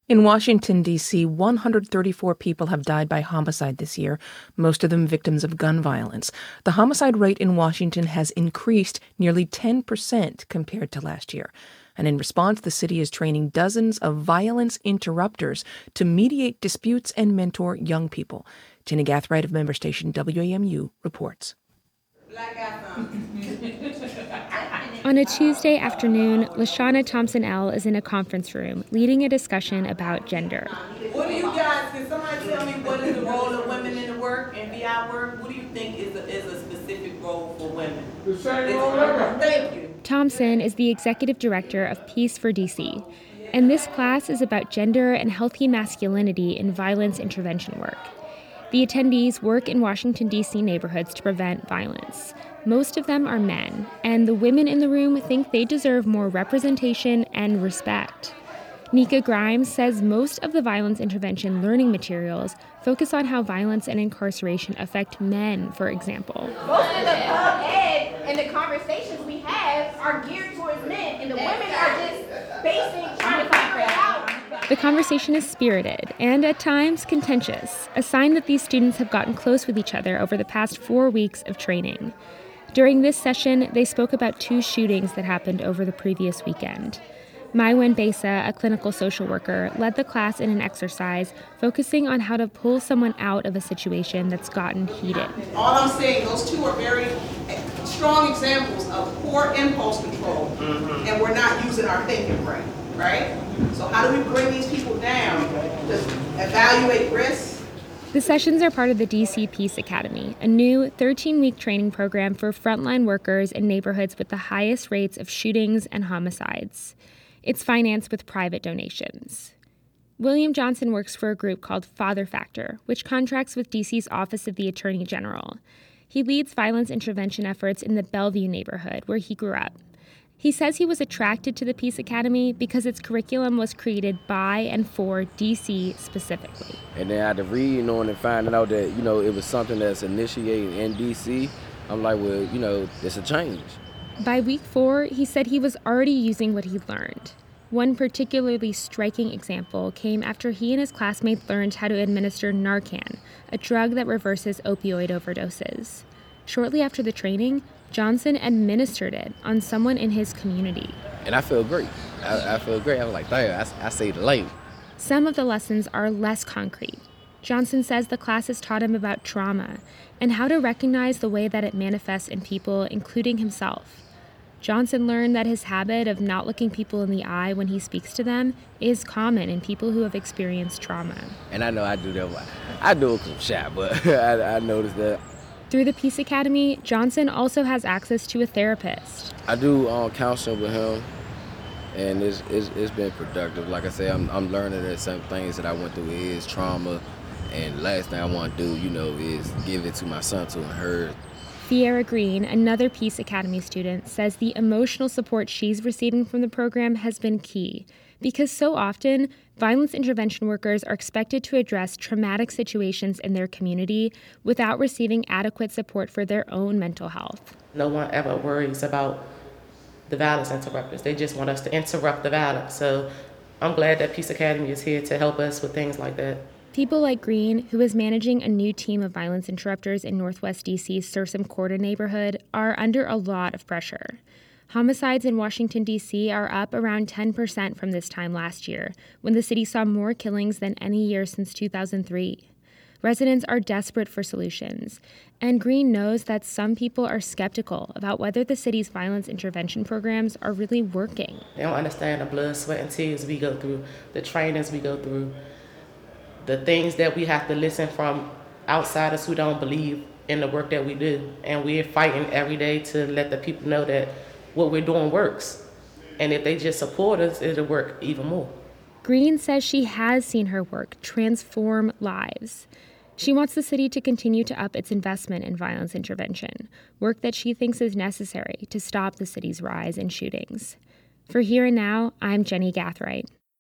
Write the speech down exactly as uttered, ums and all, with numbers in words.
In Washington, D C, one hundred thirty-four people have died by homicide this year, most of them victims of gun violence. The homicide rate in Washington has increased nearly ten percent compared to last year. And in response, the city is training dozens of violence interrupters to mediate disputes and mentor young people. Jenny Gathright of member station W A M U reports. On a Tuesday afternoon, LaShawna Thompson-L is in a conference room leading a discussion about gender. What do you guys, can somebody tell me what is the role of women in the work and V I work? What do you think is a, is a specific role for women? The same role ever. Thank you. Thompson is the executive director of Peace for D C, and this class is about gender and healthy masculinity in violence intervention work. The attendees work in Washington, D C neighborhoods to prevent violence. Most of them are men, and the women in the room think they deserve more representation and respect. Nika Grimes says most of the violence intervention learning materials focus on how violence and incarceration affect men, for example. Most of the pub ed and the conversations we have are geared towards men, and the women are just basing, trying to figure it out. The conversation is spirited and at times contentious, a sign that these students have gotten close with each other over the past four weeks of training. During this session, they spoke about two shootings that happened over the previous weekend. Maiwen Besa, a clinical social worker, led the class in an exercise focusing on how to pull someone out of a situation that's gotten heated. All I'm saying, those two are very strong examples of poor impulse control, mm-hmm. and we're not using our thinking brain, right? So how do we bring these people down to evaluate risks? The sessions are part of the D C Peace Academy, a new thirteen-week training program for frontline workers in neighborhoods with the highest rates of shootings and homicides. It's financed with private donations. William Johnson works for a group called Father Factor, which contracts with D C's Office of the Attorney General. He leads violence intervention efforts in the Bellevue neighborhood, where he grew up. He says he was attracted to the Peace Academy because its curriculum was created by and for D C specifically. And then after reading on and finding out that, you know, it was something that's initiated in D C, I'm like, well, you know, it's a change. By week four, he said he was already using what he learned. One particularly striking example came after he and his classmates learned how to administer Narcan, a drug that reverses opioid overdoses. Shortly after the training, Johnson administered it on someone in his community. And I feel great. I, I feel great. I was like, damn, I, I saved a life. Some of the lessons are less concrete. Johnson says the classes taught him about trauma and how to recognize the way that it manifests in people, including himself. Johnson learned that his habit of not looking people in the eye when he speaks to them is common in people who have experienced trauma. And I know I do that. I do it from shy, but I, I noticed that. Through the Peace Academy, Johnson also has access to a therapist. I do um, counseling with him, and it's, it's, it's been productive. Like I say, I'm, I'm learning that some things that I went through is trauma, and last thing I want to do, you know, is give it to my son to inherit. Fiera Green, another Peace Academy student, says the emotional support she's receiving from the program has been key, because so often, violence intervention workers are expected to address traumatic situations in their community without receiving adequate support for their own mental health. No one ever worries about the violence interrupters. They just want us to interrupt the violence. So I'm glad that Peace Academy is here to help us with things like that. People like Green, who is managing a new team of violence interrupters in Northwest D C's Sursum Corda neighborhood, are under a lot of pressure. Homicides in Washington, D C are up around ten percent from this time last year, when the city saw more killings than any year since two thousand three. Residents are desperate for solutions, and Green knows that some people are skeptical about whether the city's violence intervention programs are really working. They don't understand the blood, sweat, and tears we go through, the trainings we go through, the things that we have to listen from outsiders who don't believe in the work that we do. And we're fighting every day to let the people know that what we're doing works. And if they just support us, it'll work even more. Green says she has seen her work transform lives. She wants the city to continue to up its investment in violence intervention, work that she thinks is necessary to stop the city's rise in shootings. For Here and Now, I'm Jenny Gathright.